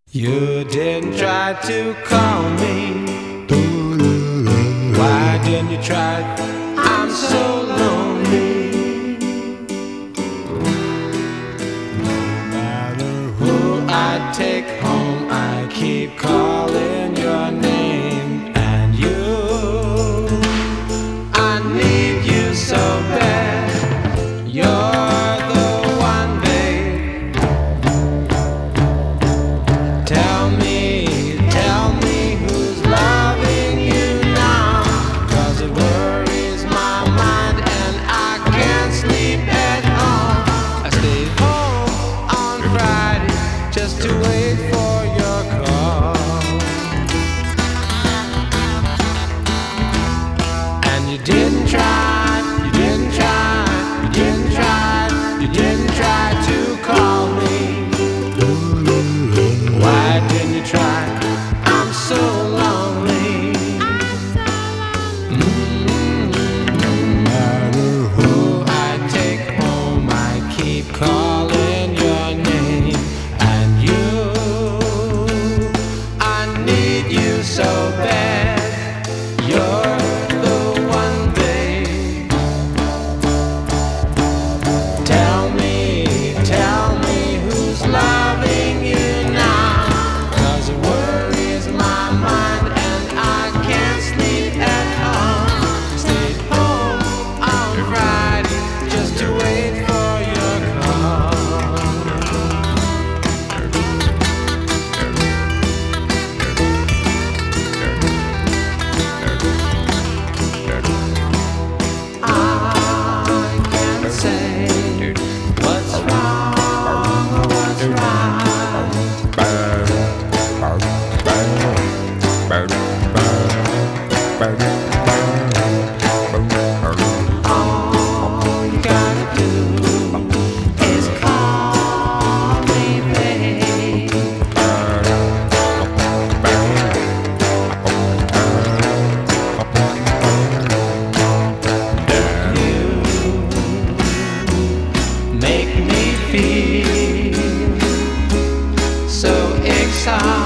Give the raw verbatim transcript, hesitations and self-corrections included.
You didn't try to call me. Why didn't you try? I'm so lonely. No matter who I take home, I keep calling your name. And you, I need you so bad. You're the one, babe. Tell me, tell me who's loving you now, 'cause it worries my mind and I can't sleep at home. I stayed home on Friday just to wait for your call, and you didn't try, you didn't try, you didn't try, you didn't try to call me. Why didn't you try? I'm so lonely. Mm-hmm. No matter who I take home, I keep calling your name. And you, I need you so bad. You're the one, babe. Tell me, tell me who's loving you now, 'cause it worries my mind and I can't sleep at home. Stayed home on Friday just to wait for your call. I can't say what's wrong or what's right. All you gotta do is call me, babe. You make me feel so excited.